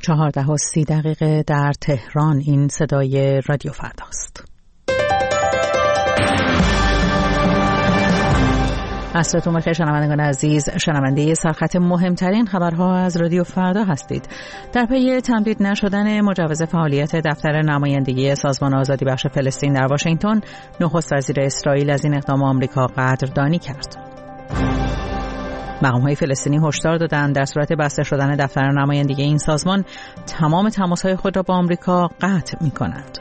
4:30 در تهران. این صدای رادیو فرداست. عصرتون بخیر شنوندگان عزیز، شنونده سرخط مهمترین خبرها از رادیو فردا هستید. در پی تمدید نشدن مجوز فعالیت دفتر نمایندگی سازمان آزادی بخش فلسطین در واشنگتن، نخست وزیر اسرائیل از این اقدام آمریکا قدردانی کرد. مقام‌های فلسطینی هشدار دادند در صورت بسته شدن دفتر نمایندگی این سازمان تمام تماس‌های خود را با آمریکا قطع می‌کنند.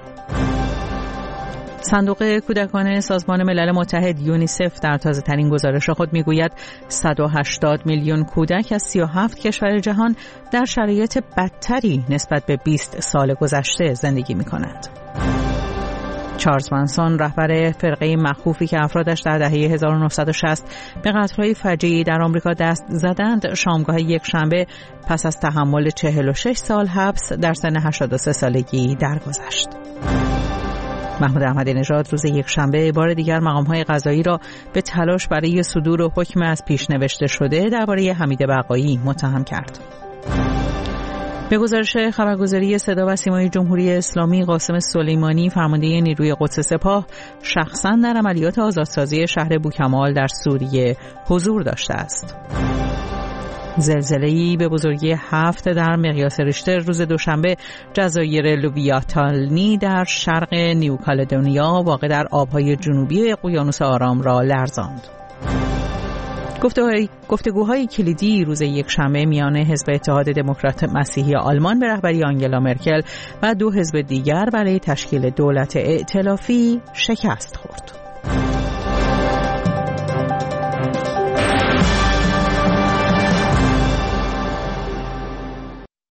صندوق کودکان سازمان ملل متحد یونیسف در تازه‌ترین گزارش خود می‌گوید 180 میلیون کودک از 37 کشور جهان در شرایط بدتری نسبت به 20 سال گذشته زندگی می‌کنند. چارلز منسون، رهبر فرقه مخوفی که افرادش در دهه 1960 به قتل‌های فجیعی در آمریکا دست زدند، شامگاه یکشنبه پس از تحمل 46 سال حبس در سن 83 سالگی درگذشت. محمود احمدی نژاد روز یکشنبه بار دیگر مقام‌های قضایی را به تلاش برای صدور حکم از پیش نوشته شده درباره حمید بقایی متهم کرد. به گزارش خبرگزاری صدا و سیمای جمهوری اسلامی، قاسم سلیمانی، فرمانده نیروی قدس سپاه، شخصاً در عملیات آزادسازی شهر بوکمال در سوریه حضور داشته است. زلزله‌ای به بزرگی 7 در مقیاس ریشتر روز دوشنبه جزایر لویاتالنی در شرق نیوکالدونیا واقع در آبهای جنوبی اقیانوس آرام را لرزاند. گفتگوهای کلیدی روز یکشنبه میان حزب اتحاد دموکرات مسیحی آلمان به رهبری آنگلا مرکل و دو حزب دیگر برای تشکیل دولت ائتلافی شکست خورد.